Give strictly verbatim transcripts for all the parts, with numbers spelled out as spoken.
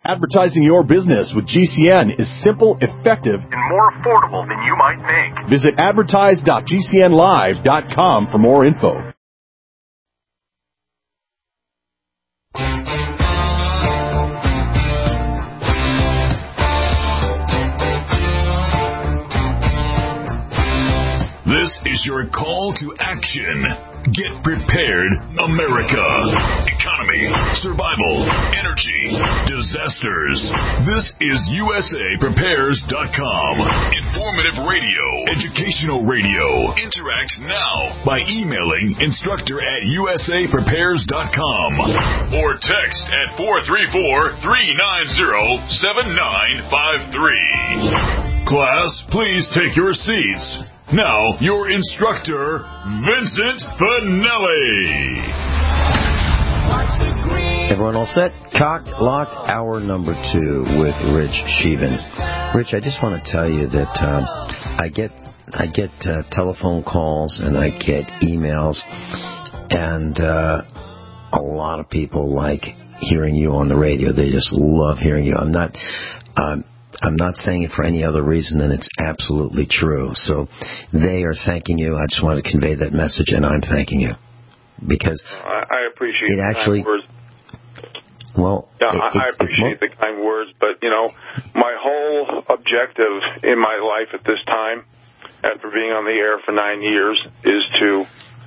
Advertising your business with G C N is simple, effective, and more affordable than you might think. Visit advertise dot g c n live dot com for more info. This is your call to action. Get prepared, America. Economy, survival, energy, disasters. This is U S A prepares dot com. Informative radio, educational radio. Interact now by emailing instructor at U S A prepares dot com or text at four three four, three nine zero, seven nine five three. Class, please take your seats. Now, your instructor, Vincent Finelli. Everyone all set? Cocked, locked, hour number two with Rich Sheevan. Rich, I just want to tell you that uh, I get I get uh, telephone calls and I get emails, and uh, a lot of people like hearing you on the radio. They just love hearing you. I'm not... Um, I'm not saying it for any other reason than it's absolutely true. So they are thanking you. I just want to convey that message, and I'm thanking you. Because I, I appreciate it the actually, kind words. Well, yeah, it, I, I appreciate the kind words, but, you know, my whole objective in my life at this time, after being on the air for nine years, is to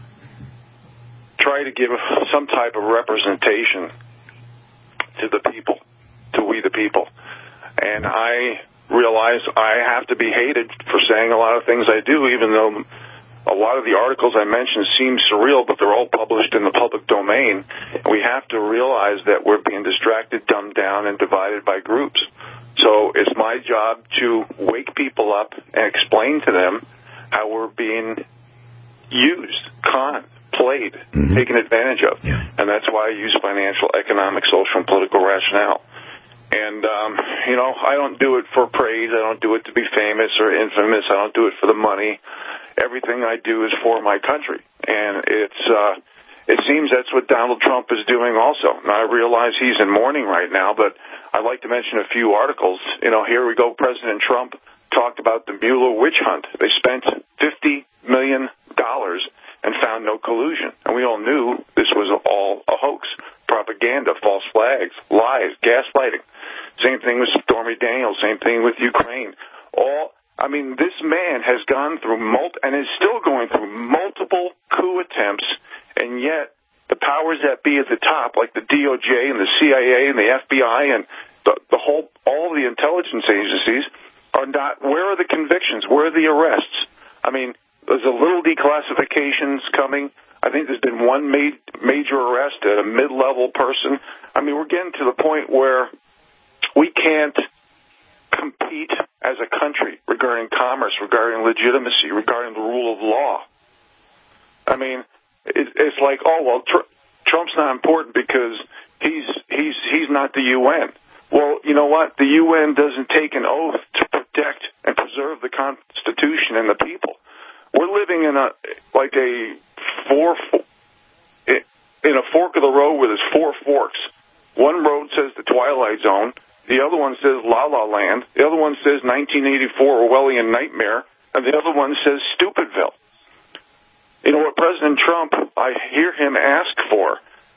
try to give some type of representation to the people, to we the people. And I realize I have to be hated for saying a lot of things I do, even though a lot of the articles I mentioned seem surreal, but they're all published in the public domain. We have to realize that we're being distracted, dumbed down, and divided by groups. So it's my job to wake people up and explain to them how we're being used, conned, played, mm-hmm. taken advantage of. Yeah. And that's why I use financial, economic, social, and political rationale. And, um, you know, I don't do it for praise. I don't do it to be famous or infamous. I don't do it for the money. Everything I do is for my country. And it's, uh, it seems that's what Donald Trump is doing also. Now, I realize he's in mourning right now, but I'd like to mention a few articles. You know, here we go. President Trump talked about the Mueller witch hunt. They spent fifty million dollars and found no collusion. And we all knew this was all a hoax. Propaganda, false flags, lies, gaslighting. Same thing with Stormy Daniels, same thing with Ukraine. All, I mean, this man has gone through, multi, and is still going through multiple coup attempts, and yet the powers that be at the top, like the D O J and the C I A and the F B I and the, the whole, all the intelligence agencies are not, where are the convictions? Where are the arrests? I mean, there's a little declassifications coming. I think there's been one ma- major arrest at a mid-level person. I mean, we're getting to the point where we can't compete as a country regarding commerce, regarding legitimacy, regarding the rule of law. I mean, it, it's like, oh, well, tr- Trump's not important because he's he's he's not the U N. Well, you know what? The U N doesn't take an oath to protect and preserve the Constitution and the people. We're living in a like a four in a fork of the road where there's four forks. One road says the Twilight Zone. The other one says La La Land. The other one says nineteen eighty-four Orwellian Nightmare. And the other one says Stupidville. You know what President Trump, I hear him ask for?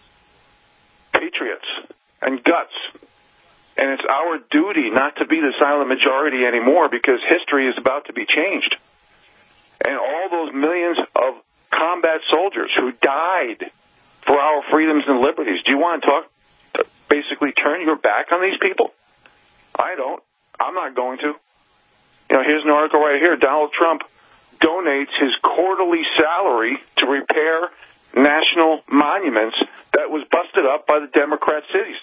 Patriots and guts. And it's our duty not to be the silent majority anymore because history is about to be changed. And all those millions of combat soldiers who died for our freedoms and liberties. Do you want to talk, basically turn your back on these people? I don't. I'm not going to. You know, here's an article right here. Donald Trump donates his quarterly salary to repair national monuments that was busted up by the Democrat cities.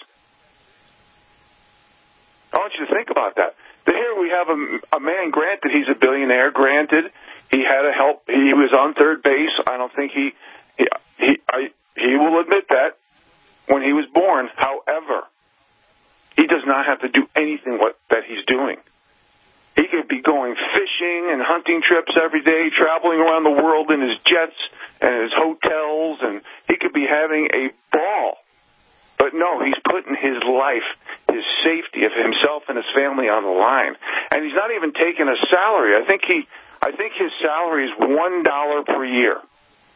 I want you to think about that. Here we have a, a man, granted he's a billionaire, granted he had a help, he was on third base. I don't think he, he, he, I, he will admit that when he was born. However, he does not have to do anything what, that he's doing. He could be going fishing and hunting trips every day, traveling around the world in his jets and his hotels, and he could be having a ball. But no, he's putting his life, his safety of himself and his family on the line. And he's not even taking a salary. I think he, I think his salary is one dollar per year.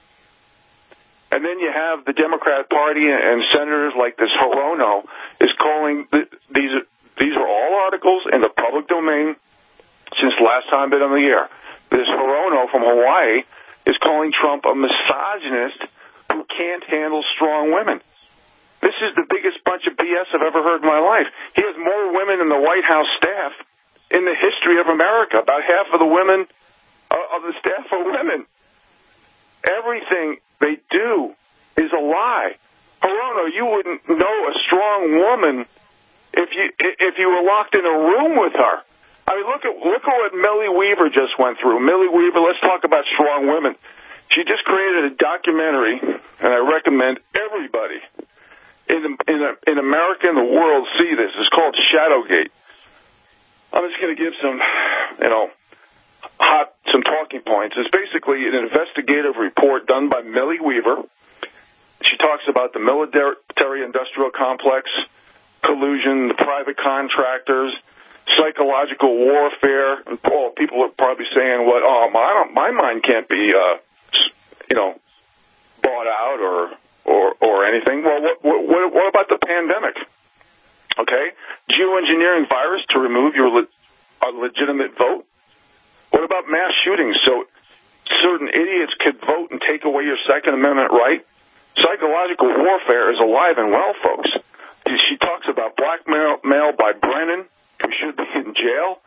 And then you have the Democrat Party and senators like this Hirono is calling, these, these are all articles in the public domain since last time been on the air. This Hirono from Hawaii is calling Trump a misogynist who can't handle strong women. This is the biggest bunch of B S I've ever heard in my life. He has more women in the White House staff in the history of America. About half of the women of the staff are women. Everything they do is a lie. Hirono, you wouldn't know a strong woman if you if you were locked in a room with her. I mean, look at look at what Millie Weaver just went through. Millie Weaver, let's talk about strong women. She just created a documentary, and I recommend everybody in in in America and the world see this. It's called Shadowgate. I'm just going to give some, you know, hot some talking points. It's basically an investigative report done by Millie Weaver. She talks about the military-industrial complex, collusion, the private contractors, psychological warfare, and oh, people are probably saying, "What? Oh, my, I don't, my mind can't be, uh, you know, bought out or or or anything." Well, what what, what about the pandemic? Okay, geoengineering virus to remove your le- a legitimate vote. What about mass shootings? So certain idiots could vote and take away your Second Amendment right. Psychological warfare is alive and well, folks. She talks about blackmail by Brennan, who should be in jail,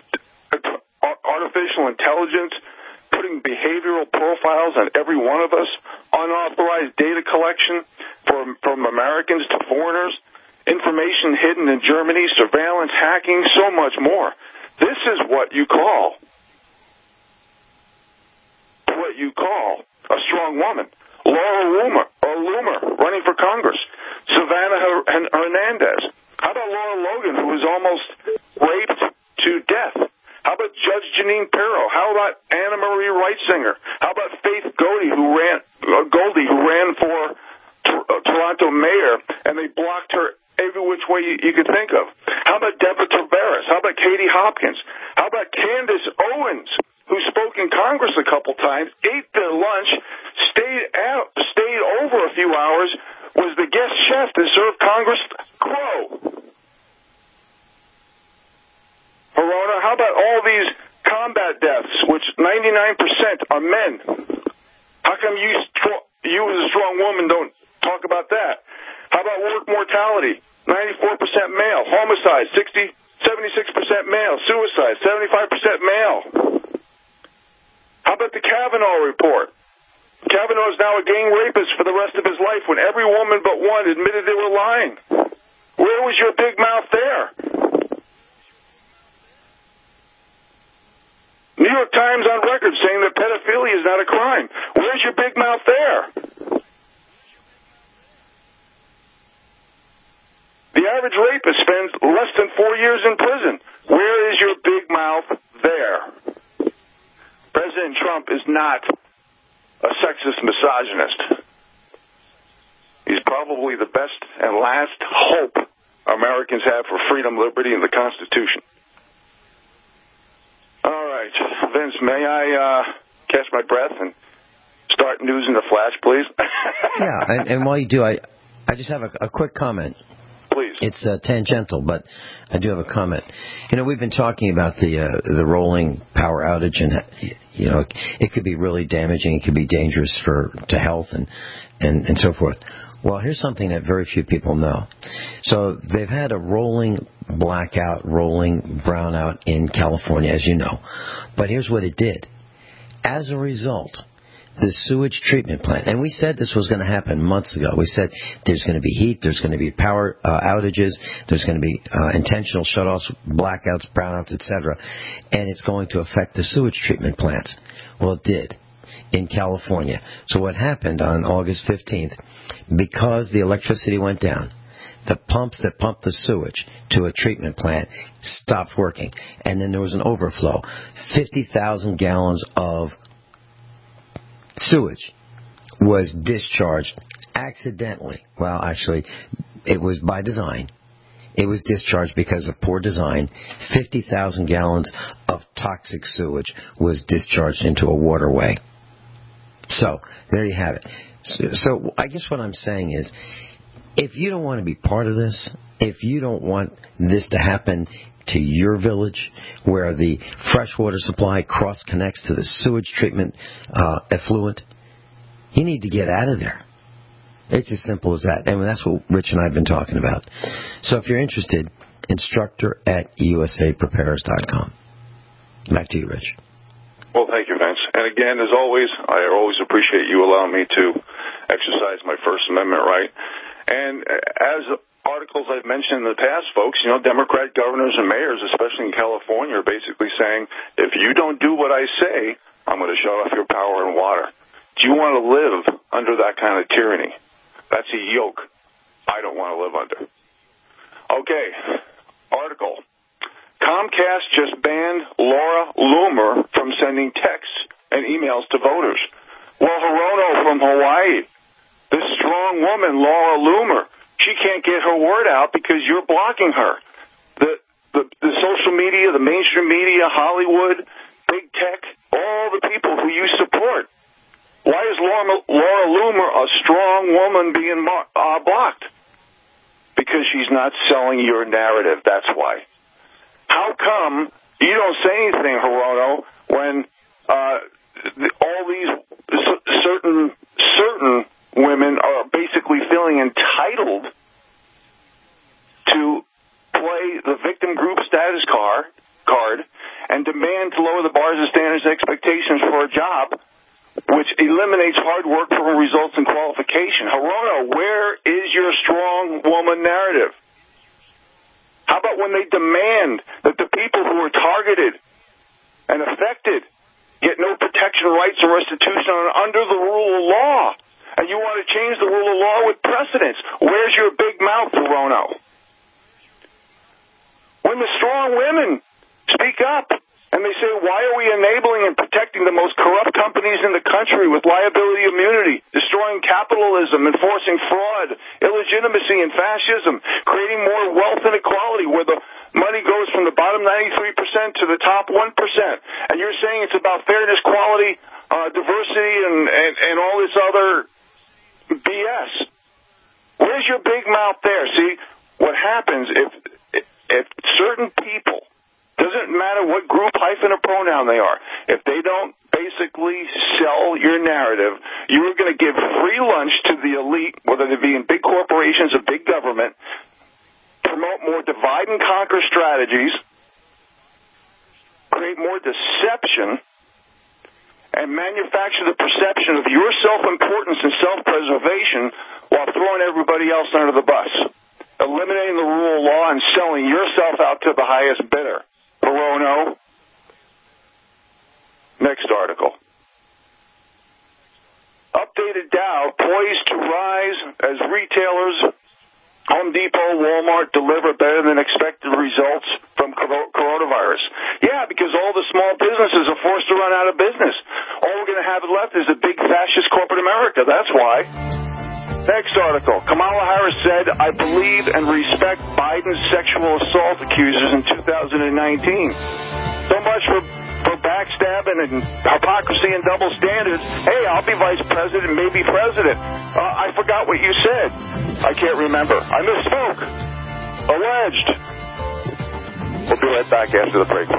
artificial intelligence, putting behavioral profiles on every one of us, unauthorized data collection from, from Americans to foreigners, information hidden in Germany, surveillance, hacking, so much more. This is what you call, what you call a strong woman. Laura Loomer, or Loomer, running for Congress. Savannah Hernandez. How about Laura Logan, who was almost raped to death? How about Judge Jeanine Pirro? How about Anna Marie Reitzinger? How about Faith Goldie, who ran uh, Goldie, who ran for t- uh, Toronto mayor, and they blocked her every which way you, you could think of? How about Deborah Tavares? How about Katie Hopkins? How about Candace Owens, who spoke in Congress a couple times, ate their lunch, stayed out, stayed over a few hours, was the guest chef that served Congress crow. Hirono, how about all these combat deaths, which ninety-nine percent are men? How come you, you as a strong woman don't talk about that? How about work mortality? ninety-four percent male. Homicide, sixty, seventy-six percent male. Suicide, seventy-five percent male. How about the Kavanaugh report? Kavanaugh is now a gang rapist for the rest of his life when every woman but one admitted they were lying. Where was your big mouth there? New York Times on record saying that pedophilia is not a crime. Where's your big mouth there? The average rapist spends less than four years in prison. Where is your big mouth there? President Trump is not a sexist misogynist. He's probably the best and last hope Americans have for freedom, liberty, and the Constitution. All right, Vince, may I uh, catch my breath and start news in a flash, please? Yeah, and, and while you do, I, I just have a, a quick comment. Please. It's uh, tangential, but I do have a comment. You know, we've been talking about the uh, the rolling power outage, and you know, it could be really damaging. It could be dangerous for to health and and, and so forth. Well, here's something that very few people know. So they've had a rolling blackout, rolling brownout in California, as you know. But here's what it did. As a result, the sewage treatment plant, and we said this was going to happen months ago. We said there's going to be heat, there's going to be power uh, outages, there's going to be uh, intentional shutoffs, blackouts, brownouts, et cetera, and it's going to affect the sewage treatment plants. Well, it did in California. So what happened on August fifteenth, because the electricity went down, the pumps that pumped the sewage to a treatment plant stopped working, and then there was an overflow. fifty thousand gallons of sewage was discharged accidentally. Well, actually, it was by design. It was discharged because of poor design. fifty thousand gallons of toxic sewage was discharged into a waterway. So, there you have it. So, so I guess what I'm saying is, if you don't want to be part of this, if you don't want this to happen to your village, where the freshwater supply cross-connects to the sewage treatment uh, effluent, you need to get out of there. It's as simple as that. And that's what Rich and I have been talking about. So if you're interested, instructor at U S A preparers dot com. Back to you, Rich. Well, thank you, Vince. And again, as always, I always appreciate you allowing me to exercise my First Amendment right. And as articles I've mentioned in the past, folks, you know, Democrat governors and mayors, especially in California, are basically saying, if you don't do what I say, I'm going to shut off your power and water. Do you want to live under that kind of tyranny? That's a yoke I don't want to live under. Okay, article. Comcast just banned Laura Loomer from sending texts and emails to voters. Well, Hirono from Hawaii, this strong woman, Laura Loomer, she can't get her word out because you're blocking her. The, the, the social media, the mainstream media, Hollywood, big tech, all the people who you support. Why is Laura, Laura Loomer, a strong woman, being uh, blocked? Because she's not selling your narrative, that's why. How come you don't say anything, Hirono, when uh, all these certain certain women are basically feeling entitled to play the victim group status card, card and demand to lower the bars of standards and expectations for a job, which eliminates hard work for results and qualification? Hirono, where is your strong woman narrative? How about when they demand that the people who are targeted and affected get no protection, rights, or restitution under the rule of law? And you want to change the rule of law with precedents. Where's your big mouth, Hirono? When the strong women speak up and they say, why are we enabling and protecting the most corrupt companies in the country with liability immunity, destroying capitalism, enforcing fraud, illegitimacy, and fascism, creating more wealth inequality where the money goes from the bottom ninety-three percent to the top one percent. And you're saying it's about fairness, quality, uh, diversity, and, and, and all this other B S. Where's your big mouth there? See, what happens if, if certain people, doesn't matter what group, hyphen, or pronoun they are, if they don't basically sell your narrative, you are going to give free lunch to the elite, whether they be in big corporations or big government, promote more divide and conquer strategies, create more deception, and manufacture the perception of your self-importance and self-preservation while throwing everybody else under the bus, eliminating the rule of law and selling yourself out to the highest bidder. Hirono. Next article. Updated Dow poised to rise as retailers Home Depot, Walmart deliver better than expected results from coronavirus. Yeah, because all the small businesses are forced to run out of business. All we're going to have left is a big fascist corporate America. That's why. Next article. Kamala Harris said, I believe and respect Biden's sexual assault accusers in two thousand nineteen. So much for, for backstabbing and hypocrisy and double standards. Hey, I'll be vice president, maybe president. Uh, I forgot what you said. I can't remember. I misspoke. Alleged. We'll be right back after the break.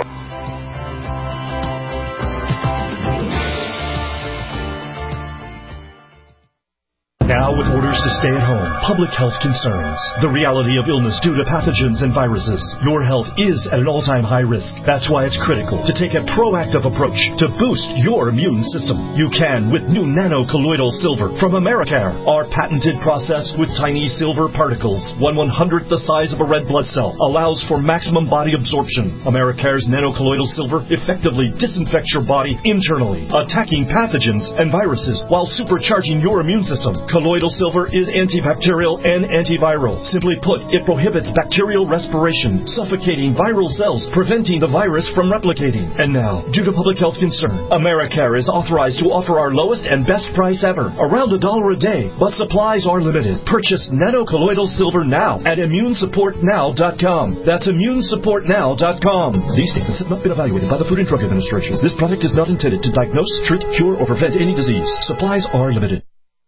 Now, with orders to stay at home, public health concerns, the reality of illness due to pathogens and viruses, your health is at an all-time high risk. That's why it's critical to take a proactive approach to boost your immune system. You can with new nano-colloidal silver from Americare. Our patented process with tiny silver particles, one one-hundredth the size of a red blood cell, allows for maximum body absorption. Americare's nano-colloidal silver effectively disinfects your body internally, attacking pathogens and viruses while supercharging your immune system. Colloidal silver is antibacterial and antiviral. Simply put, it prohibits bacterial respiration, suffocating viral cells, preventing the virus from replicating. And now, due to public health concern, Americare is authorized to offer our lowest and best price ever, around a dollar a day, but supplies are limited. Purchase nanocolloidal silver now at immune support now dot com. That's immune support now dot com. These statements have not been evaluated by the Food and Drug Administration. This product is not intended to diagnose, treat, cure, or prevent any disease. Supplies are limited.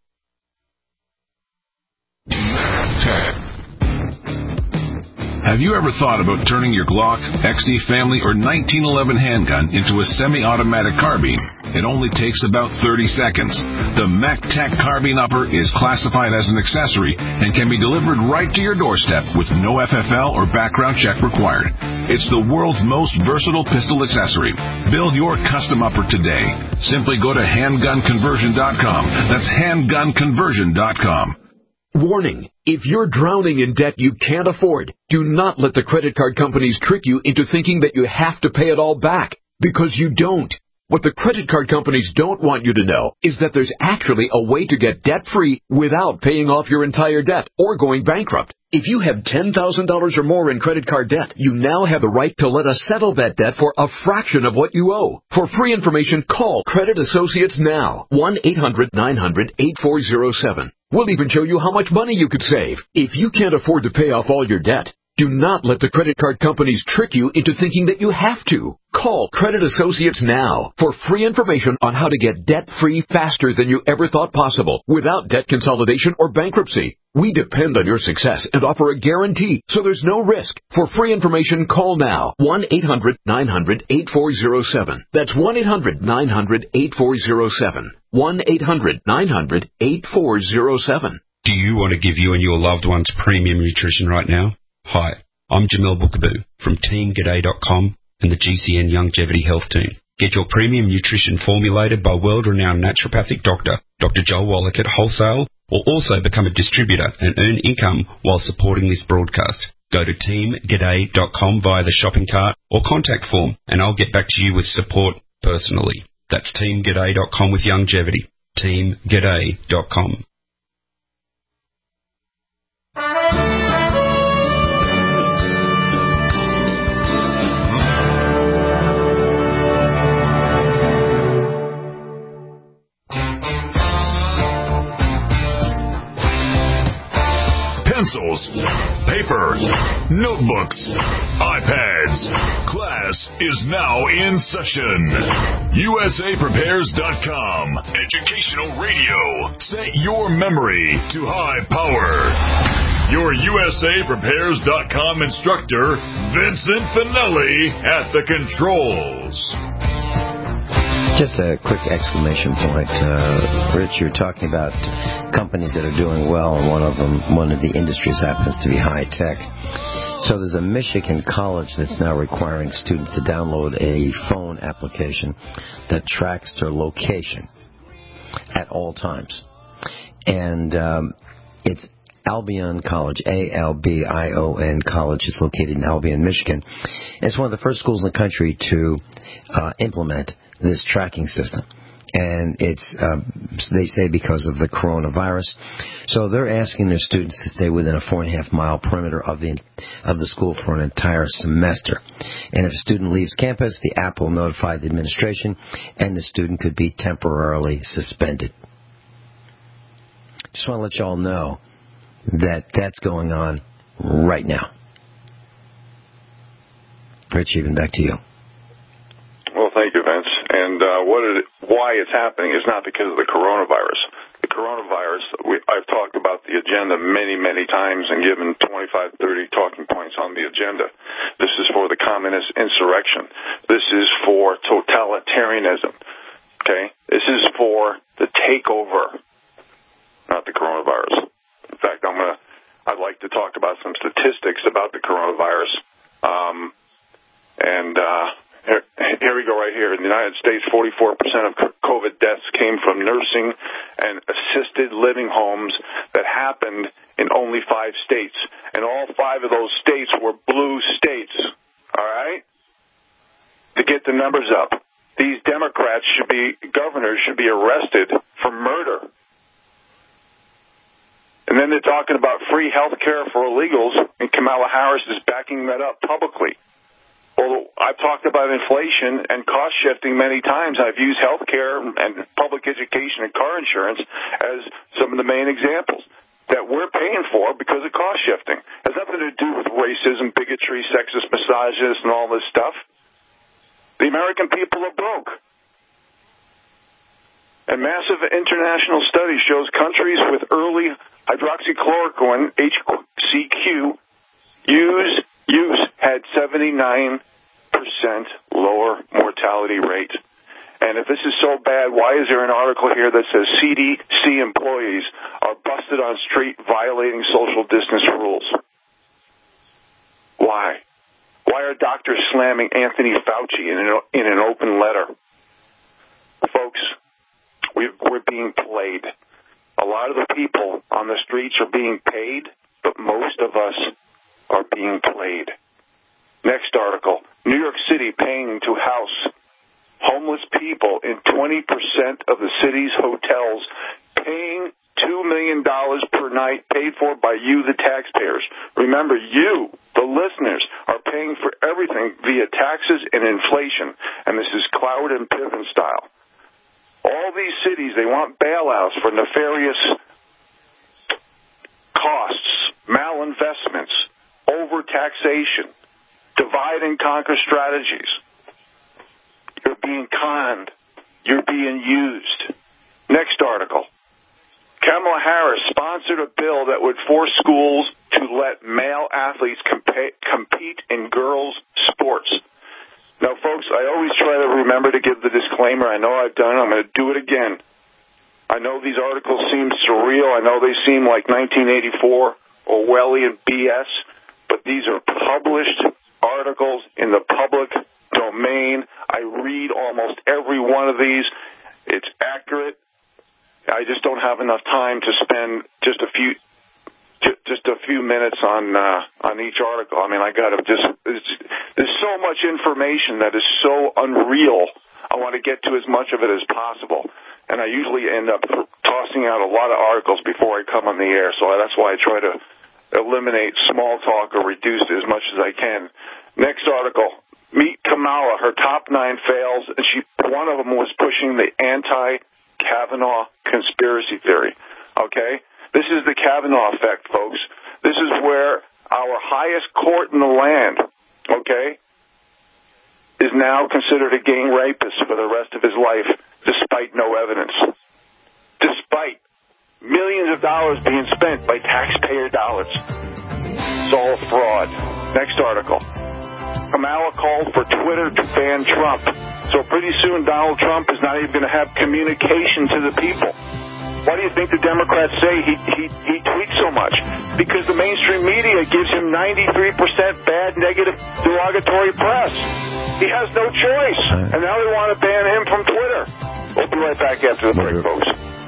Have you ever thought about turning your Glock, X D Family, or nineteen eleven handgun into a semi-automatic carbine? It only takes about thirty seconds. The MacTac Carbine Upper is classified as an accessory and can be delivered right to your doorstep with no F F L or background check required. It's the world's most versatile pistol accessory. Build your custom upper today. Simply go to handgun conversion dot com. That's handgun conversion dot com. Warning, if you're drowning in debt you can't afford, do not let the credit card companies trick you into thinking that you have to pay it all back, because you don't. What the credit card companies don't want you to know is that there's actually a way to get debt-free without paying off your entire debt or going bankrupt. If you have ten thousand dollars or more in credit card debt, you now have the right to let us settle that debt for a fraction of what you owe. For free information, call Credit Associates now, one eight hundred nine hundred eighty-four oh seven. We'll even show you how much money you could save. If you can't afford to pay off all your debt, do not let the credit card companies trick you into thinking that you have to. Call Credit Associates now for free information on how to get debt-free faster than you ever thought possible without debt consolidation or bankruptcy. We depend on your success and offer a guarantee, so there's no risk. For free information, call now, one eight hundred nine hundred eighty-four oh seven. That's one eight hundred nine hundred eighty-four oh seven. one eight hundred nine hundred eighty-four oh seven. Do you want to give you and your loved ones premium nutrition right now? Hi, I'm Jamel Bookaboo from team g'day dot com and the G C N Longevity Health Team. Get your premium nutrition formulated by world-renowned naturopathic doctor, Doctor Joel Wallach at Wholesale, or also become a distributor and earn income while supporting this broadcast. Go to team g'day dot com via the shopping cart or contact form, and I'll get back to you with support personally. That's team g'day dot com with longevity. team g'day dot com. Pencils, paper, notebooks, iPads. Class is now in session. U S A Prepares dot com. Educational radio. Set your memory to high power. Your U S A Prepares dot com instructor, Vincent Finelli, at the controls. Just a quick exclamation point. Uh, Rich, you're talking about companies that are doing well, and one of them, one of the industries happens to be high tech. So there's a Michigan college that's now requiring students to download a phone application that tracks their location at all times. And um, it's Albion College, A L B I O N College. It's located in Albion, Michigan. And it's one of the first schools in the country to uh, implement this tracking system. And it's, uh, they say, because of the coronavirus. So they're asking their students to stay within a four and a half mile perimeter of the of the school for an entire semester. And if a student leaves campus, the app will notify the administration, and the student could be temporarily suspended. Just want to let you all know that that's going on right now. Rich, even back to you. Well, thank you, Vince. And uh, what it, why it's happening is not because of the coronavirus. The coronavirus, we, I've talked about the agenda many, many times and given twenty-five, thirty talking points on the agenda. This is for the communist insurrection. This is for totalitarianism. Okay? This is for the takeover, not the coronavirus. In fact, I'm gonna, I'd like to talk about some statistics about the coronavirus. Um, and uh, here, here we go right here. In the United States, forty-four percent of COVID deaths came from nursing and assisted living homes that happened in only five states. And all five of those states were blue states. All right? To get the numbers up. These Democrats should be, governors should be arrested for murder. And then they're talking about free health care for illegals, and Kamala Harris is backing that up publicly. Well, I've talked about inflation and cost shifting many times. I've used health care and public education and car insurance as some of the main examples that we're paying for because of cost shifting. It has nothing to do with racism, bigotry, sexist, misogynist, and all this stuff. The American people are broke. And massive international study shows countries with early hydroxychloroquine, H C Q, use use had seventy-nine percent lower mortality rate. And if this is so bad, why is there an article here that says C D C employees are busted on street violating social distance rules? Why? Why are doctors slamming Anthony Fauci in an, in an open letter? Folks, we, we're being played. A lot of the people on the streets are being paid, but most of us are being played. Next article, New York City paying to house homeless people in twenty percent of the city's hotels, paying two million dollars per night, paid for by you, the taxpayers. Remember, you, the listeners, are paying for everything via taxes and inflation, and this is Cloward and Piven style. All these cities, they want bailouts for nefarious costs, malinvestments, overtaxation, divide and conquer strategies. You're being conned. You're being used. Next article. Kamala Harris sponsored a bill that would force schools to let male athletes compa- compete in girls' sports. Now, folks, I always try to remember to give the disclaimer. I know I've done it. I'm going to do it again. I know these articles seem surreal. I know they seem like nineteen eighty-four Orwellian B S, but these are published articles in the public domain. I read almost every one of these. It's accurate. I just don't have enough time to spend just a few just a few minutes on uh, on each article. I mean, I got to just it's, there's so much information that is so unreal. I want to get to as much of it as possible, and I usually end up tossing out a lot of articles before I come on the air. So that's why I try to eliminate small talk or reduce it as much as I can. Next article. Meet Kamala. Her top nine fails, and she one of them was pushing the anti-Kavanaugh conspiracy theory. Okay? This is the Kavanaugh effect, folks. This is where our highest court in the land, okay, is now considered a gang rapist for the rest of his life, despite no evidence. Despite millions of dollars being spent by taxpayer dollars. It's all fraud. Next article. Kamala called for Twitter to ban Trump. So pretty soon Donald Trump is not even going to have communication to the people. Why do you think the Democrats say he, he, he tweets so much? Because the mainstream media gives him ninety-three percent bad, negative, derogatory press. He has no choice. And now they want to ban him from Twitter. We'll be right back after the break, folks.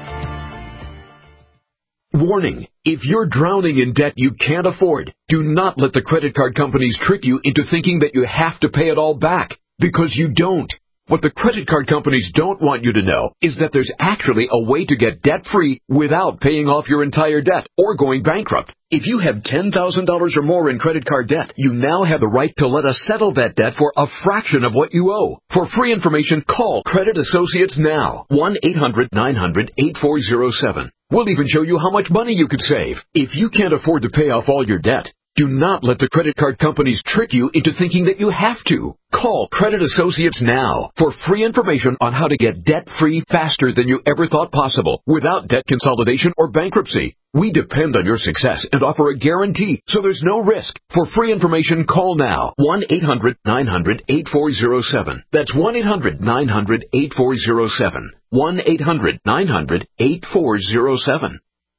Warning, if you're drowning in debt you can't afford, do not let the credit card companies trick you into thinking that you have to pay it all back, because you don't. What the credit card companies don't want you to know is that there's actually a way to get debt-free without paying off your entire debt or going bankrupt. If you have ten thousand dollars or more in credit card debt, you now have the right to let us settle that debt for a fraction of what you owe. For free information, call Credit Associates now. one eight hundred nine hundred eight four zero seven. We'll even show you how much money you could save. If you can't afford to pay off all your debt, do not let the credit card companies trick you into thinking that you have to. Call Credit Associates now for free information on how to get debt-free faster than you ever thought possible without debt consolidation or bankruptcy. We depend on your success and offer a guarantee, so there's no risk. For free information, call now. one eight hundred nine hundred eight four zero seven. That's one eight hundred nine hundred eight four zero seven. one eight hundred nine hundred eight four zero seven.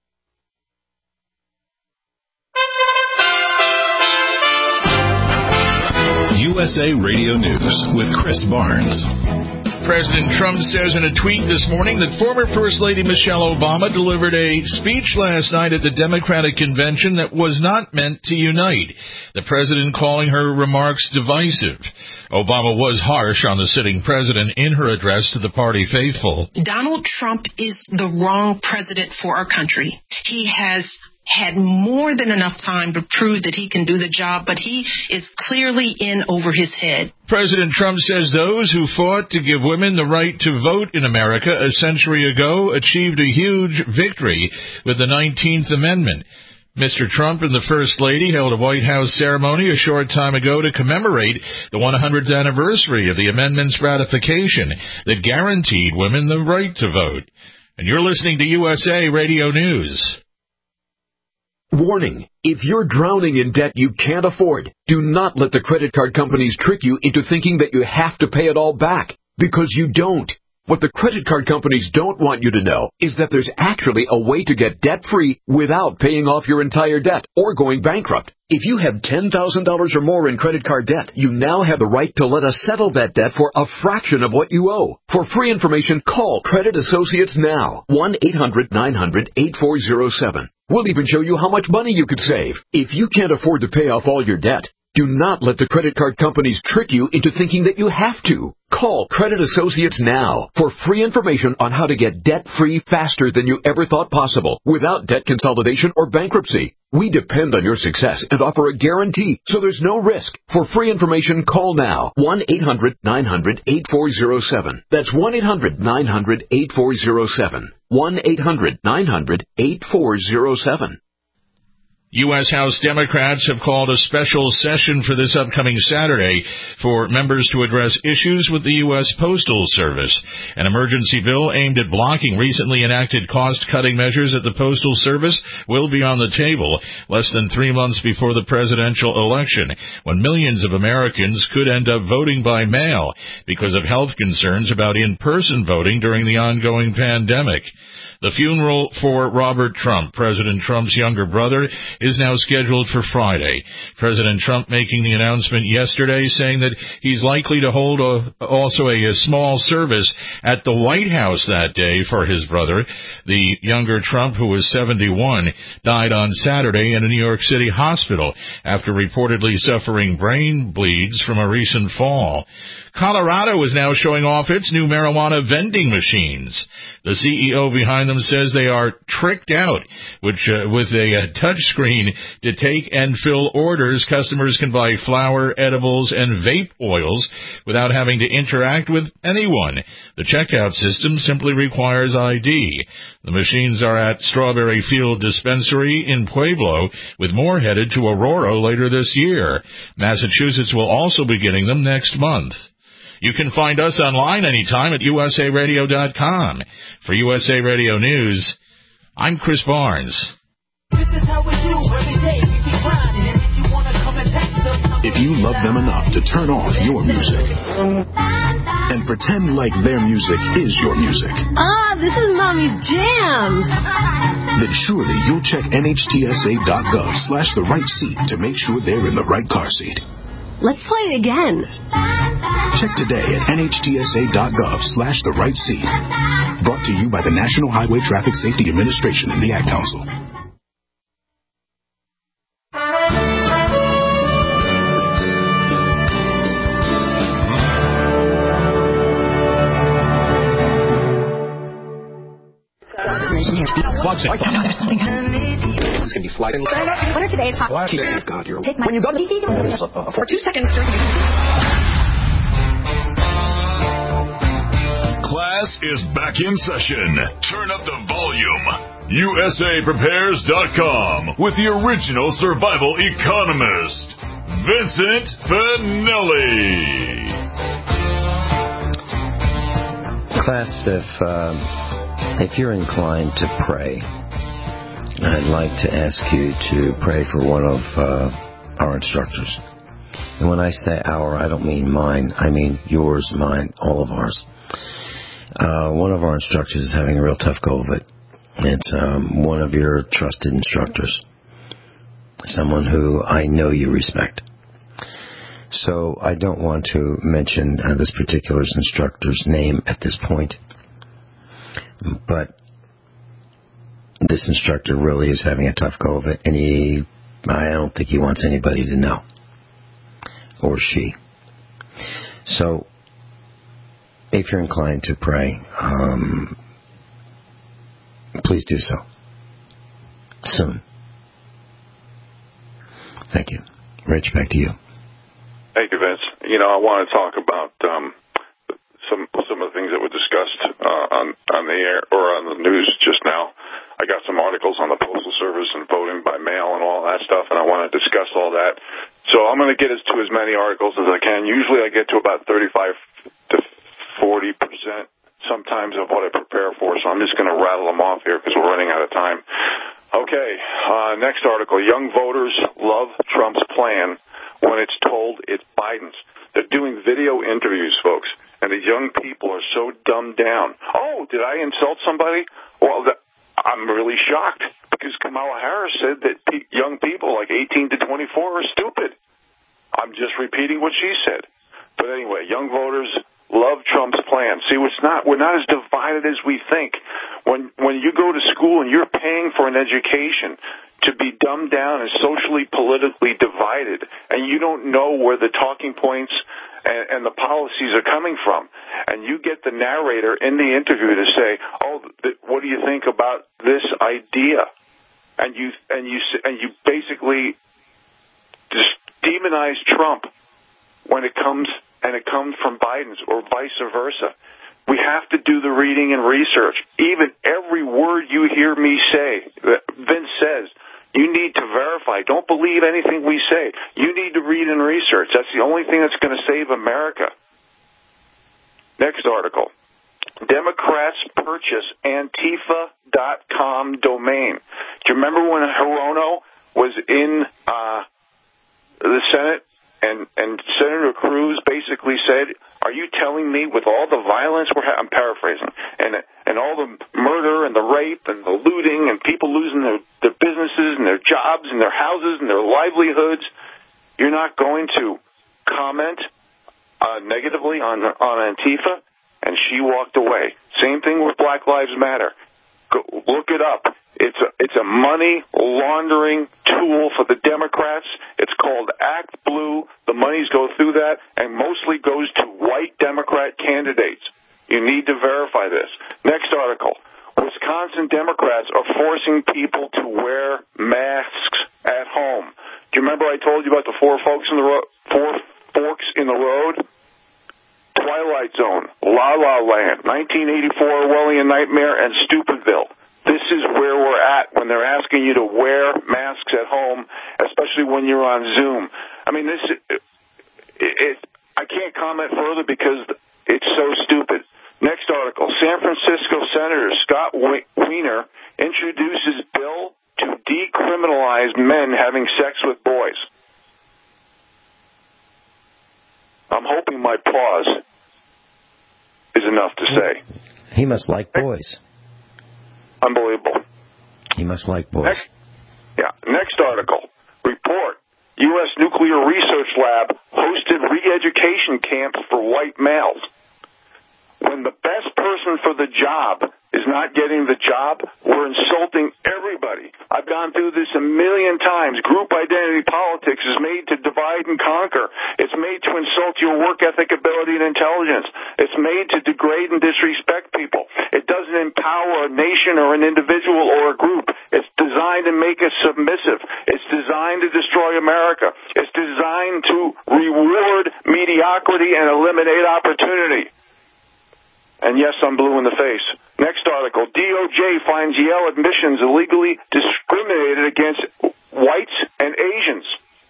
U S A Radio News with Chris Barnes. President Trump says in a tweet this morning that former First Lady Michelle Obama delivered a speech last night at the Democratic convention that was not meant to unite, the president calling her remarks divisive. Obama was harsh on the sitting president in her address to the party faithful. Donald Trump is the wrong president for our country. He has had more than enough time to prove that he can do the job, but he is clearly in over his head. President Trump says those who fought to give women the right to vote in America a century ago achieved a huge victory with the nineteenth Amendment. Mister Trump and the First Lady held a White House ceremony a short time ago to commemorate the one hundredth anniversary of the amendment's ratification that guaranteed women the right to vote. And you're listening to U S A Radio News. Warning, if you're drowning in debt you can't afford, do not let the credit card companies trick you into thinking that you have to pay it all back, because you don't. What the credit card companies don't want you to know is that there's actually a way to get debt-free without paying off your entire debt or going bankrupt. If you have ten thousand dollars or more in credit card debt, you now have the right to let us settle that debt for a fraction of what you owe. For free information, call Credit Associates now, one eight hundred nine hundred eight four zero seven. We'll even show you how much money you could save. If you can't afford to pay off all your debt, do not let the credit card companies trick you into thinking that you have to. Call Credit Associates now for free information on how to get debt-free faster than you ever thought possible without debt consolidation or bankruptcy. We depend on your success and offer a guarantee, so there's no risk. For free information, call now, one eight hundred nine hundred eight four zero seven. That's one eight hundred nine hundred eight four zero seven. one eight hundred nine hundred eight four zero seven. U S House Democrats have called a special session for this upcoming Saturday for members to address issues with the U S Postal Service. An emergency bill aimed at blocking recently enacted cost-cutting measures at the Postal Service will be on the table less than three months before the presidential election, when millions of Americans could end up voting by mail because of health concerns about in-person voting during the ongoing pandemic. The funeral for Robert Trump, President Trump's younger brother, is now scheduled for Friday. President Trump making the announcement yesterday saying that he's likely to hold a, also a, a small service at the White House that day for his brother. The younger Trump, who was seventy-one, died on Saturday in a New York City hospital after reportedly suffering brain bleeds from a recent fall. Colorado is now showing off its new marijuana vending machines. The C E O behind them says they are tricked out, which uh, with a, a touch screen to take and fill orders, customers can buy flour, edibles, and vape oils without having to interact with anyone. The checkout system simply requires I D. The machines are at Strawberry Field Dispensary in Pueblo, with more headed to Aurora later this year. Massachusetts will also be getting them next month. You can find us online anytime at U S A radio dot com. For U S A Radio News, I'm Chris Barnes. This is how we do every day. We be grinding, and if you want to come and text us, if you love them enough to turn off your music and pretend like their music is your music. Ah, this is Mommy's jam. Then surely you'll check N H T S A dot gov slash the right seat to make sure they're in the right car seat. Let's play it again. Check today at N H T S A dot gov slash the right seat. Brought to you by the National Highway Traffic Safety Administration and the Ad Council. There's something happening. It's going to be sliding. What are today's hot? Well, actually, God, you're... Take my... When you go to... Uh, for two seconds during... Class is back in session. Turn up the volume. U S A Prepares dot com with the original survival economist, Vincent Finelli. Class, if... Uh... If you're inclined to pray, I'd like to ask you to pray for one of uh, our instructors. And when I say our, I don't mean mine. I mean yours, mine, all of ours. Uh, one of our instructors is having a real tough go of it. It's um, one of your trusted instructors, someone who I know you respect. So I don't want to mention uh, this particular instructor's name at this point. But this instructor really is having a tough go of it, and he, I don't think he wants anybody to know, or she. So, if you're inclined to pray, um, please do so soon. Thank you. Rich, back to you. Thank you, Vince. You know, I want to talk about um, some some of the things that were discussed uh, on on the air or on the news just now. I got some articles on the Postal Service and voting by mail and all that stuff, and I want to discuss all that. So I'm going to get us to as many articles as I can. Usually I get to about thirty-five to forty percent sometimes of what I prepare for, so I'm just going to rattle them off here because we're running out of time. Okay, uh, next article. Young voters love Trump's plan when it's told it's Biden's. They're doing video interviews, folks, and the young people are so dumbed down. Oh, did I insult somebody? Well, the, I'm really shocked because Kamala Harris said that pe- young people like eighteen to twenty-four are stupid. I'm just repeating what she said. But anyway, young voters love Trump's plan. See, it's not, we're not as divided as we think. When when you go to school and you're paying for an education to be dumbed down and socially, politically divided, and you don't know where the talking points and, and the policies are coming from, and you get the narrator in the interview to say, "Oh, th- what do you think about this idea?" and you and you and you basically just demonize Trump when it comes and it comes from Biden's or vice versa. We have to do the reading and research. Even every word you hear me say, that Vince says, you need to verify. Don't believe anything we say. You need to read and research. That's the only thing that's going to save America. Next article. Democrats purchase Antifa dot com domain. Do you remember when Hirono was in uh, the Senate? And, and Senator Cruz basically said, are you telling me with all the violence we're ha- I'm paraphrasing, and and all the murder and the rape and the looting and people losing their, their businesses and their jobs and their houses and their livelihoods, you're not going to comment uh, negatively on on Antifa? And she walked away. Same thing with Black Lives Matter. Go, look it up. It's a, it's a money laundering tool for the Democrats. It's called Act Blue. The monies go through that and mostly goes to white Democrat candidates. You need to verify this. Next article. Wisconsin Democrats are forcing people to wear masks at home. Do you remember I told you about the four folks in the ro- four forks in the road? Twilight Zone, La La Land, nineteen eighty-four Orwellian Nightmare, and Stupidville. This is where we're at when they're asking you to wear masks at home, especially when you're on Zoom. I mean, this it, it, I can't comment further because it's so stupid. Next article. San Francisco Senator Scott Wiener introduces bill to decriminalize men having sex with boys. I'm hoping my pause is enough to say. He must like boys. Unbelievable. He must like boys. Next, yeah. Next article. Report. U S Nuclear Research Lab hosted re-education camps for white males. When the best person for the job is not getting the job, we're insulting everybody. I've gone through this a million times. Group identity politics is made to divide and conquer. It's made to insult your work ethic, ability, and intelligence. It's made to degrade and disrespect people. It doesn't empower a nation or an individual or a group. It's designed to make us submissive. It's designed to destroy America. It's designed to reward mediocrity and eliminate opportunity. And yes, I'm blue in the face. Next article. D O J finds Yale admissions illegally discriminated against whites and Asians.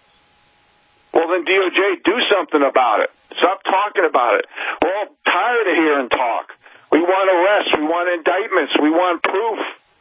Well, then, D O J, do something about it. Stop talking about it. We're all tired of hearing talk. We want arrests. We want indictments. We want proof.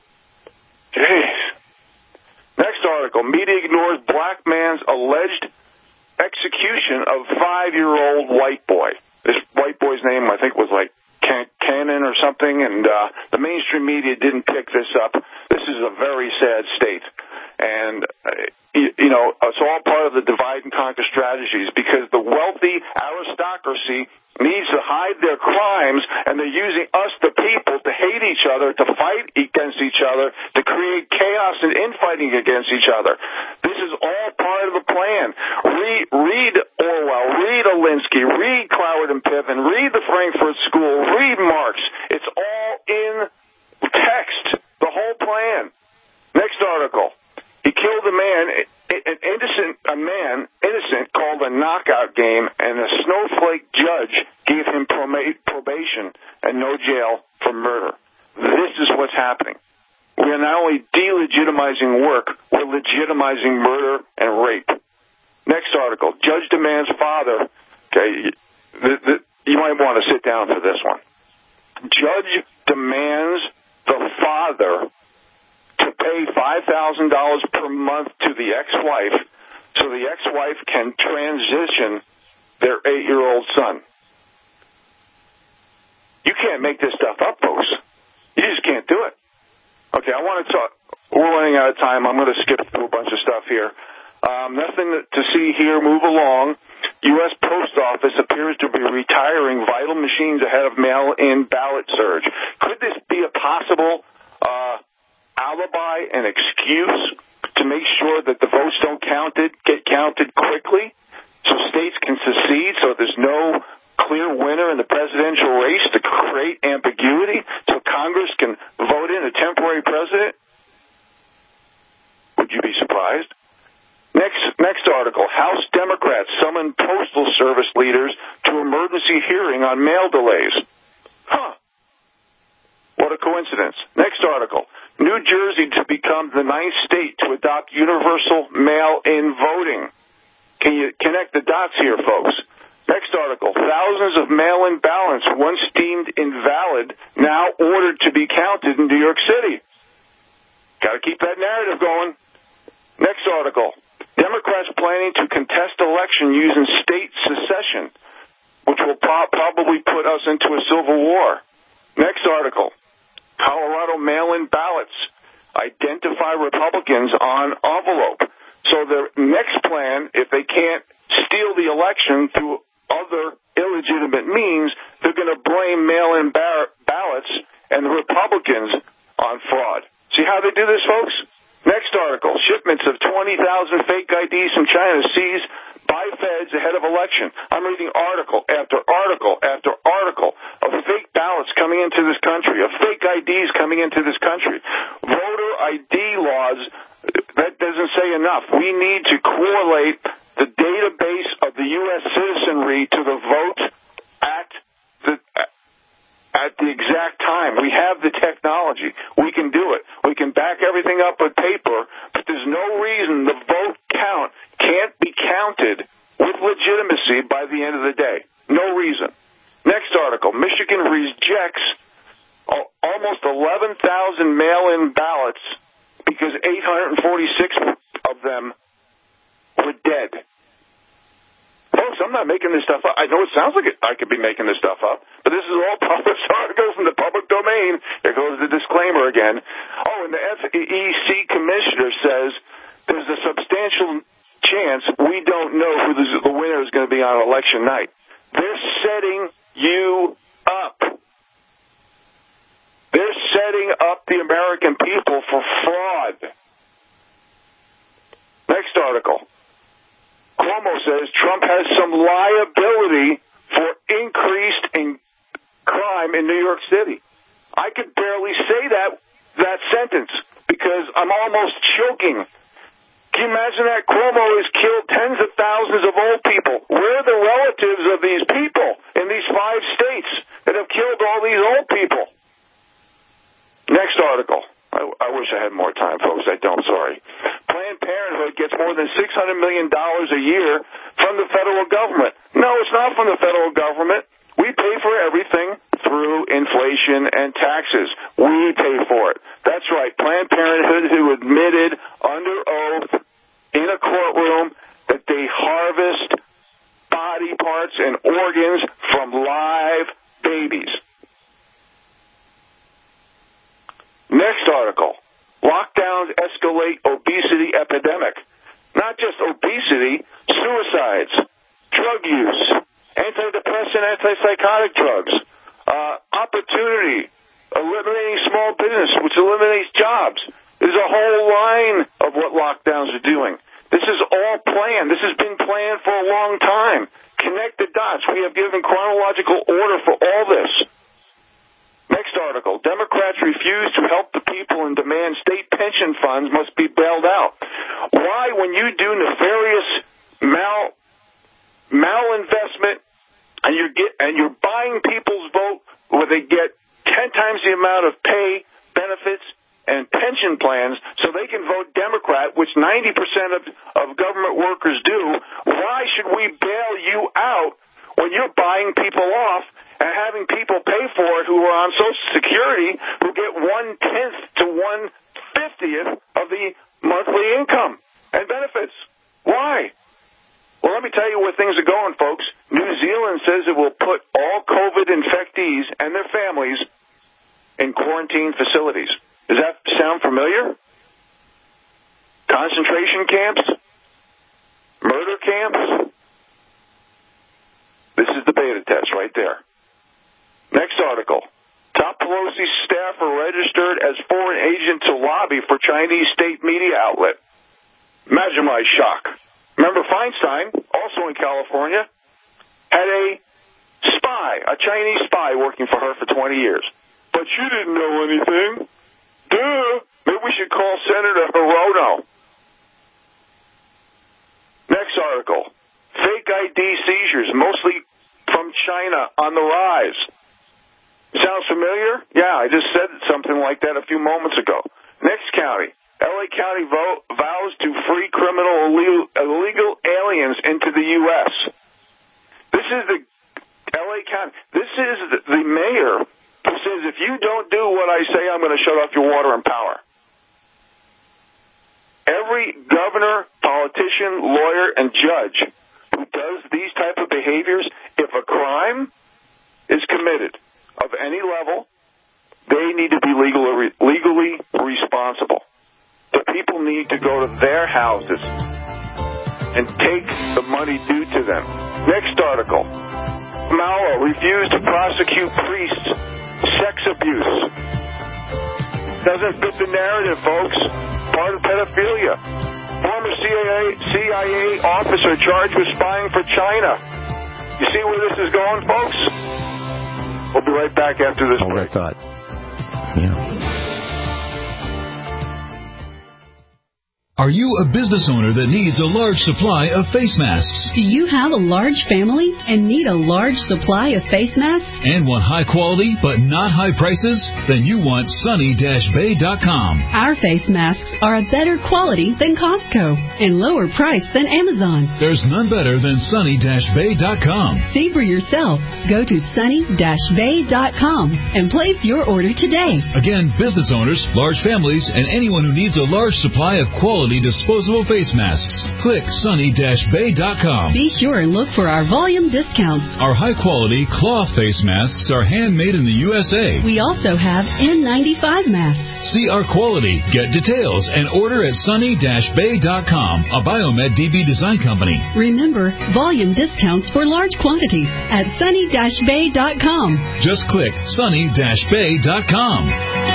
Jeez. Next article. Media ignores black man's alleged execution of five-year-old white boy. This white boy's name, I think, was like Cannon or something, and uh, the mainstream media didn't pick this up. This is a very sad state. And, uh, you, you know, it's all part of the divide and conquer strategies because the wealthy aristocracy needs to hide their crimes, and they're using us, the people, to hate each other, to fight against each other, to create chaos and infighting against each other. This is all part of the plan. Read, read Orwell, read Alinsky, read Cloward and Piven, read the Frankfurt School, read Marx. It's all in text, the whole plan. Next article. He killed a man, an innocent, a snowflake judge gave him probation and no jail for murder. This is what's happening. We are not only delegitimizing work, we're legitimizing murder and rape. Next article. Judge demands father. Okay, the, the, you might want to sit down for this one. Judge demands the father to pay five thousand dollars per month to the ex-wife so the ex-wife can transition their eight-year-old son. You can't make this stuff up, folks. You just can't do it. Okay, I want to talk. We're running out of time. I'm going to skip through a bunch of stuff here. Um, nothing to see here. Move along. U S Post Office appears to be retiring vital machines ahead of mail-in ballot surge. Could this be a possible uh, alibi and excuse to make sure that the votes don't counted get counted quickly, so states can secede, so there's no clear winner in the presidential race to create ambiguity, so Congress can vote in a temporary president? Would you be surprised? Next, next article. House Democrats summon Postal Service leaders to emergency hearing on mail delays. Huh. What a coincidence. Next article. New Jersey to become the ninth state to adopt universal mail-in voting. Can you connect the dots here, folks? Next article. Thousands of mail-in ballots once deemed invalid now ordered to be counted in New York City. Got to keep that narrative going. Next article. Democrats planning to contest election using state secession, which will pro- probably put us into a civil war. Next article. Colorado mail-in ballots identify Republicans on envelope. So their next plan, if they can't steal the election through other illegitimate means, they're going to blame mail-in bar- ballots and the Republicans on fraud. See how they do this, folks? Next article. Shipments of twenty thousand fake I Ds from China seized by feds ahead of election. I'm reading article after article after article of fake ballots coming into this country, of fake I Ds coming into this country. Voter I D laws, that doesn't say enough. We need to correlate the database of the U S citizenry to the vote at the at the exact time. We have the technology. We can do it. We can back everything up with paper, but there's no reason the vote count can't be counted with legitimacy by the end of the day. No reason. Next article. Michigan rejects almost eleven thousand mail-in ballots because eight hundred forty-six of them were dead. Folks, I'm not making this stuff up. I know it sounds like it, I could be making this stuff up, but this is all published articles in the public domain. There goes the disclaimer again. Oh, and the F E C commissioner says there's a substantial chance we don't know who the winner is going to be on election night. They're setting you up. They're setting up the American people for fraud. Next article. Cuomo says Trump has some liability for increased in crime in New York City. I could barely say that that sentence because I'm almost choking. Can you imagine that? Cuomo has killed tens of thousands of old people. Where are the relatives of these people in these five states that have killed all these old people? Next article. I, I wish I had more time, folks. I don't, sorry. Planned Parenthood gets more than six hundred million dollars a year from the federal government. No, it's not from the federal government. We pay for everything through inflation and taxes. We pay for it. That's right. Planned Parenthood, who admitted under oath in a courtroom that they harvest body parts and organs from live babies. Next article. Lockdowns escalate obesity epidemic. Not just obesity, suicides, drug use, antidepressant, antipsychotic drugs, uh, opportunity, eliminating small business, which eliminates jobs. There's a whole line of what lockdowns are doing. This is all planned. This has been planned for a long time. Connect the dots. We have given chronological order for all this. Next article. Democrats refuse to help the people and demand state pension funds must be bailed out. Why, when you do nefarious mal malinvestment, and you're get and you're buying people's vote where they get ten times the amount of pay, benefits, and pension plans so they can vote Democrat, which ninety percent of, of government workers do. Why should we bail you out when you're buying people off and having people pay for it who are on Social Security who get one-tenth to one-fiftieth of the monthly income and benefits? Why? Well, let me tell you where things are going, folks. New Zealand says it will put all COVID infectees and their families in quarantine facilities. Does that sound familiar? Concentration camps? Murder camps? This is the beta test right there. Next article. Top Pelosi staff are registered as foreign agents to lobby for Chinese state media outlet. Imagine my shock. Remember Feinstein, also in California, had a spy, a Chinese spy working for her for twenty years. But she didn't know anything. Duh. Maybe we should call Senator Hirono. Next article. Fake I D seizures, mostly from China, on the rise. Sounds familiar? Yeah, I just said something like that a few moments ago. Next county. L A County vote, vows to free criminal illegal, illegal aliens into the U S This is the L A County. This is the, the mayor who says, if you don't do what I say, I'm going to shut off your water and power. Every governor, politician, lawyer, and judge who does these type of behaviors, if a crime is committed of any level, they need to be legally, legally responsible. The people need to go to their houses and take the money due to them. Next article. Mala refused to prosecute priests. Sex abuse. Doesn't fit the narrative, folks. Part of pedophilia. Former C I A, C I A officer charged with spying for China. You see where this is going, folks? We'll be right back after this Hold break. that thought. Yeah. Are you a business owner that needs a large supply of face masks? Do you have a large family and need a large supply of face masks? And want high quality but not high prices? Then you want Sunny Bay dot com. Our face masks are a better quality than Costco and lower price than Amazon. There's none better than Sunny Bay dot com. See for yourself. Go to Sunny Bay dot com and place your order today. Again, business owners, large families, and anyone who needs a large supply of quality disposable face masks. Click Sunny Bay dot com. Be sure and look for our volume discounts. Our high-quality cloth face masks are handmade in the U S A. We also have N ninety-five masks. See our quality, get details, and order at Sunny Bay dot com, a Biomed D B design company. Remember, volume discounts for large quantities at Sunny Bay dot com. Just click Sunny Bay dot com.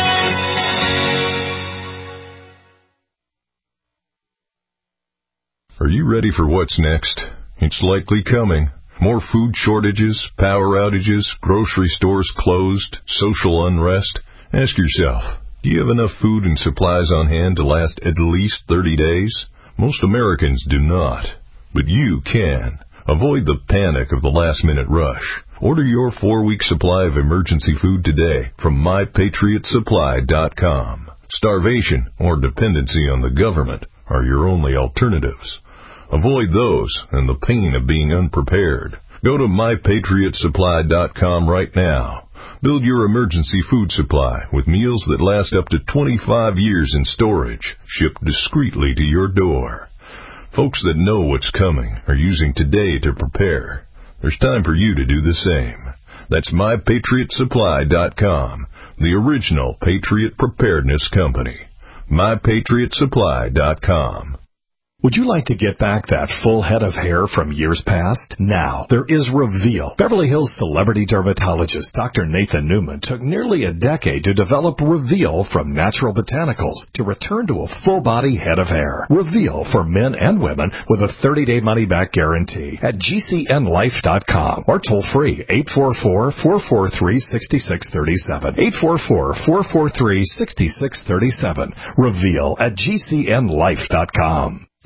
Are you ready for what's next? It's likely coming. More food shortages, power outages, grocery stores closed, social unrest. Ask yourself, do you have enough food and supplies on hand to last at least thirty days? Most Americans do not, but you can. Avoid the panic of the last-minute rush. Order your four-week supply of emergency food today from my patriot supply dot com. Starvation or dependency on the government are your only alternatives. Avoid those and the pain of being unprepared. Go to my patriot supply dot com right now. Build your emergency food supply with meals that last up to twenty-five years in storage, shipped discreetly to your door. Folks that know what's coming are using today to prepare. There's time for you to do the same. That's my patriot supply dot com, the original Patriot Preparedness Company. my patriot supply dot com. Would you like to get back that full head of hair from years past? Now, there is Reveal. Beverly Hills celebrity dermatologist Doctor Nathan Newman took nearly a decade to develop Reveal from natural botanicals to return to a full-body head of hair. Reveal for men and women with a thirty-day money-back guarantee at G C N life dot com or toll-free eight four four, four four three, six six three seven. eight four four, four four three, six six three seven. Reveal at G C N life dot com.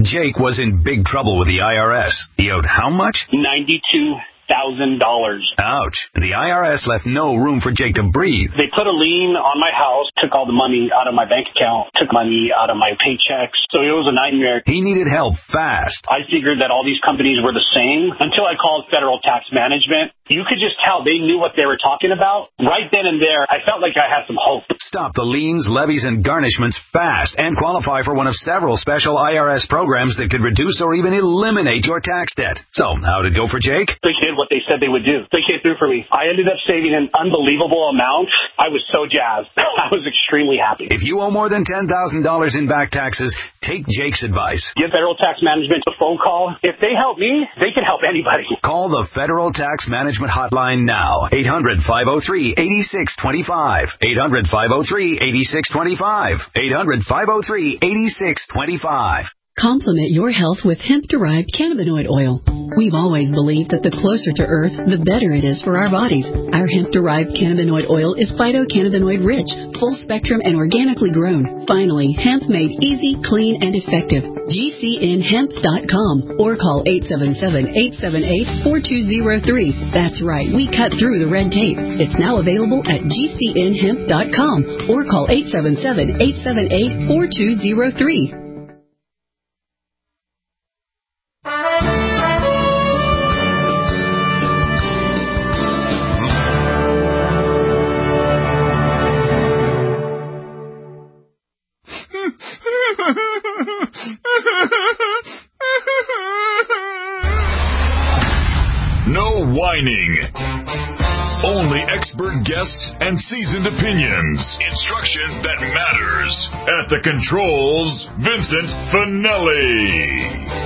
Jake was in big trouble with the I R S. He owed how much? ninety-two thousand dollars. Ouch. The I R S left no room for Jake to breathe. They put a lien on my house, took all the money out of my bank account, took money out of my paychecks. So it was a nightmare. He needed help fast. I figured that all these companies were the same until I called Federal Tax Management. You could just tell they knew what they were talking about. Right then and there, I felt like I had some hope. Stop the liens, levies, and garnishments fast and qualify for one of several special I R S programs that could reduce or even eliminate your tax debt. So, how'd it go for Jake? They did what they said they would do. They came through for me. I ended up saving an unbelievable amount. I was so jazzed. I was extremely happy. If you owe more than ten thousand dollars in back taxes, take Jake's advice. Give Federal Tax Management a phone call. If they help me, they can help anybody. Call the Federal Tax Management Hotline now. eight hundred, five oh three, eight six two five. eight hundred, five oh three, eight six two five. eight hundred, five oh three, eight six two five. Complement your health with hemp-derived cannabinoid oil. We've always believed that the closer to Earth, the better it is for our bodies. Our hemp-derived cannabinoid oil is phytocannabinoid-rich, full-spectrum, and organically grown. Finally, hemp made easy, clean, and effective. G C N hemp dot com or call eight seven seven, eight seven eight, four two zero three. That's right, we cut through the red tape. It's now available at G C N hemp dot com or call eight seven seven, eight seven eight, four two zero three. No whining. Only expert guests and seasoned opinions. Instruction that matters. At the controls, Vincent Finelli.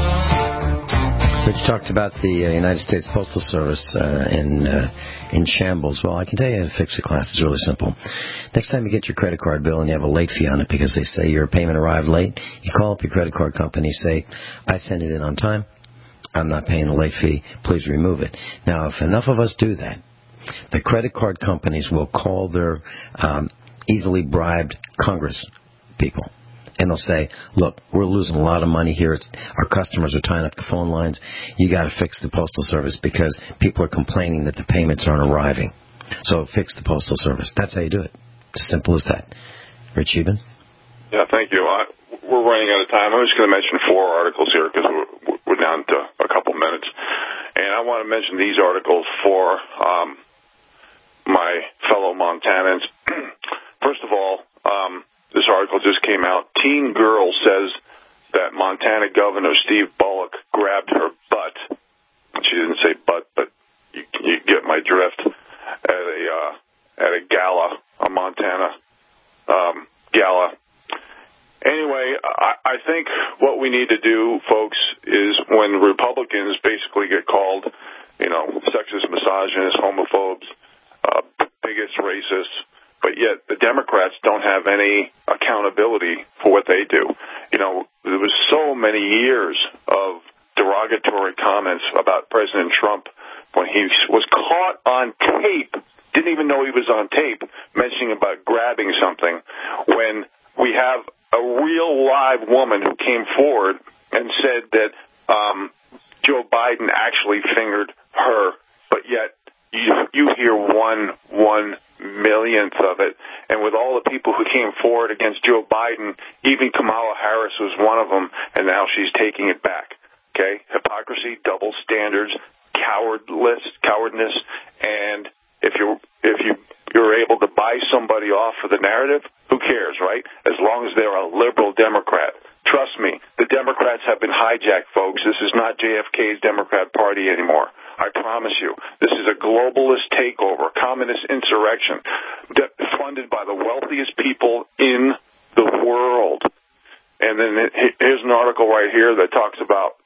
Which talked about the uh, United States Postal Service uh, in uh, in shambles. Well, I can tell you how to fix the class. It's really simple. Next time you get your credit card bill and you have a late fee on it because they say your payment arrived late, you call up your credit card company, say, I sent it in on time. I'm not paying the late fee. Please remove it. Now, if enough of us do that, the credit card companies will call their um, easily bribed Congress people. And they'll say, look, we're losing a lot of money here. It's, our customers are tying up the phone lines. You got to fix the Postal Service because people are complaining that the payments aren't arriving. So fix the Postal Service. That's how you do it. As simple as that. Rich Eben? Yeah, thank you. I, we're running out of time. I'm just going to mention four articles here because we're, we're down to a couple minutes. And I want to mention these articles for um, my fellow Montanans. First of all, um, this article just came out. Teen girl says that Montana Governor Steve Bullock grabbed her butt. She didn't say butt, but you, you get my drift. At a uh, at a gala, a Montana um, gala. Anyway, I, I think what we need to do, folks, is when Republicans basically get called, you know, sexist, misogynist, homophobes, uh, bigots, racists, but yet the Democrats don't have any accountability for what they do. You know, there was so many years of derogatory comments about President Trump when he was caught on tape, didn't even know he was on tape, mentioning about grabbing something, when we have a real live woman who came forward and said that um, Joe Biden actually fingered her, but yet you, you hear one one millionth of it. And with all the people who came forward against Joe Biden, even Kamala Harris was one of them, and now she's taking it back. Okay? Hypocrisy, double standards, cowardless, cowardness, and if you're if you you're able to buy somebody off for the narrative, who cares, right? As long as they're a liberal Democrat. Trust me, the Democrats have been hijacked, folks. This is not J F K's Democrat Party anymore. I promise you. This is a globalist takeover, communist insurrection, funded by the wealthiest people in the world. And then here's an article right here that talks about,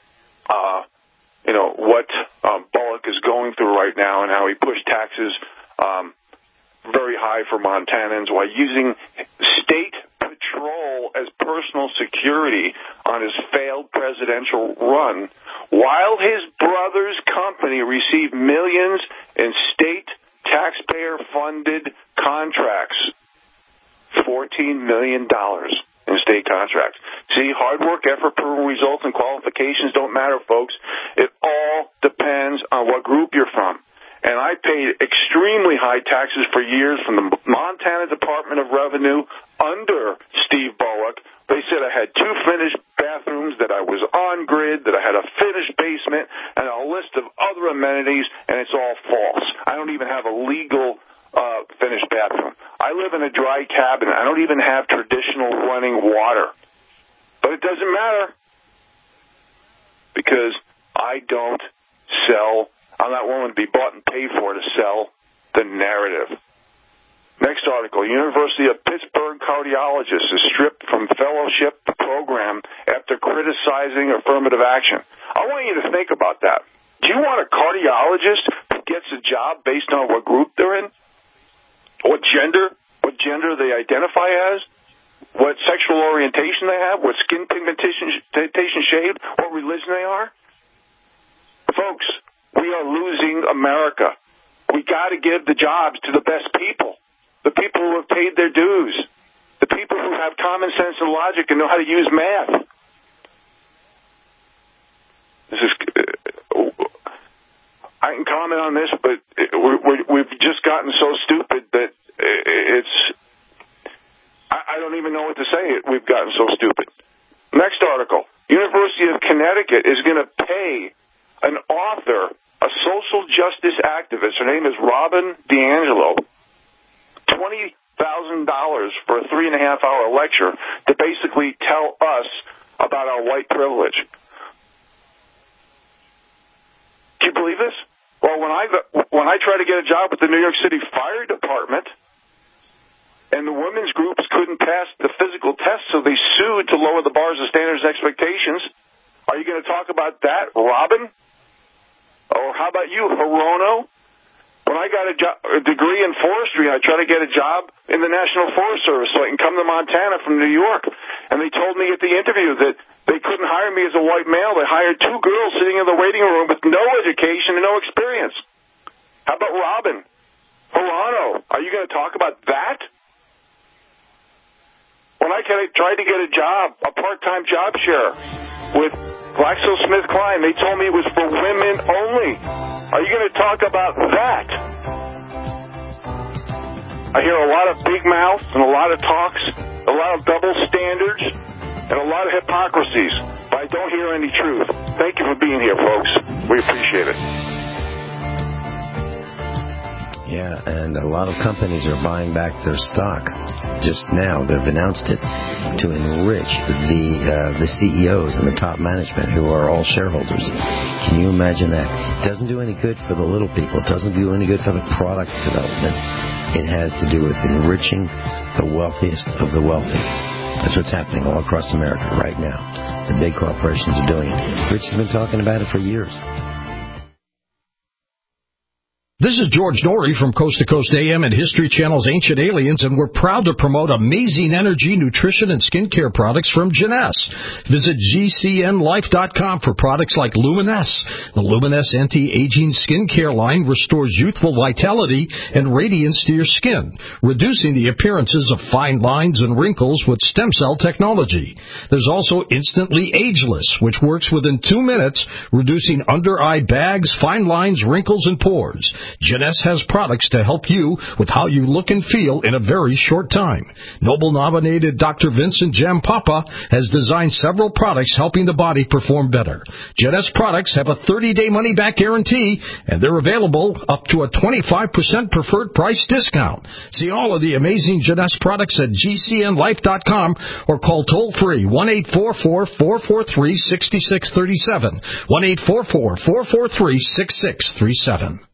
uh, you know, what um, Bullock is going through right now and how he pushed taxes um, very high for Montanans while using state patrol as personal security on his failed presidential run, while his brother's company received millions in state taxpayer-funded contracts, fourteen million dollars in state state contracts. See, hard work, effort, proven results, and qualifications don't matter, folks. It all depends on what group you're from. And I paid extremely high taxes for years from the Montana Department of Revenue under Steve Bullock. They said I had two finished bathrooms, that I was on grid, that I had a finished basement, and a list of other amenities, and it's all false. I don't even have a legal uh, finished bathroom. I live in a dry cabin. I don't even have traditional running water. But it doesn't matter because I don't sell. I'm not willing to be bought and paid for to sell the narrative. Next article, University of Pittsburgh cardiologist is stripped from fellowship program after criticizing affirmative action. I want you to think about that. Do you want a cardiologist who gets a job based on what group they're in? What gender? What gender they identify as? What sexual orientation they have? What skin pigmentation shade? What religion they are? Folks, we are losing America. We got to give the jobs to the best people, the people who have paid their dues, the people who have common sense and logic and know how to use math. This is. Uh, I can comment on this, but we're, we're, we've just gotten so stupid that it's. I, I don't even know what to say. We've gotten so stupid. Next article: University of Connecticut is going to pay an author, a social justice activist, her name is Robin DiAngelo, twenty thousand dollars for a three and a half hour lecture to basically tell us about our white privilege. Do you believe this? Well, when I when I tried to get a job with the New York City Fire Department, and the women's groups couldn't pass the physical test, so they sued to lower the bars of standards and expectations. Are you going to talk about that, Robin? Or how about you, Hirono? When I got a, jo- a degree in forestry, I tried to get a job in the National Forest Service so I can come to Montana from New York. And they told me at the interview that they couldn't hire me as a white male. They hired two girls sitting in the waiting room with no education and no experience. How about Robin? Hirono, are you going to talk about that? When I tried to get a job, a part-time job share with GlaxoSmithKline, they told me it was for women only. Are you going to talk about that? I hear a lot of big mouths and a lot of talks, a lot of double standards, and a lot of hypocrisies, but I don't hear any truth. Thank you for being here, folks. We appreciate it. Yeah, and a lot of companies are buying back their stock. Just now, they've announced it to enrich the uh, the C E Os and the top management who are all shareholders. Can you imagine that? It doesn't do any good for the little people. It doesn't do any good for the product development. It has to do with enriching the wealthiest of the wealthy. That's what's happening all across America right now. The big corporations are doing it. Rich has been talking about it for years. This is George Norrie from Coast to Coast A M and History Channel's Ancient Aliens, and we're proud to promote amazing energy, nutrition, and skincare products from Jeunesse. Visit G C N life dot com for products like Luminesce. The Luminesce anti-aging skincare line restores youthful vitality and radiance to your skin, reducing the appearances of fine lines and wrinkles with stem cell technology. There's also Instantly Ageless, which works within two minutes, reducing under-eye bags, fine lines, wrinkles, and pores. Jeunesse has products to help you with how you look and feel in a very short time. Nobel-nominated Doctor Vincent Jampapa has designed several products helping the body perform better. Jeunesse products have a thirty-day money-back guarantee, and they're available up to a twenty-five percent preferred price discount. See all of the amazing Jeunesse products at G C N life dot com or call toll-free one eight four four, four four three, six six three seven, one eight four four, four four three, six six three seven.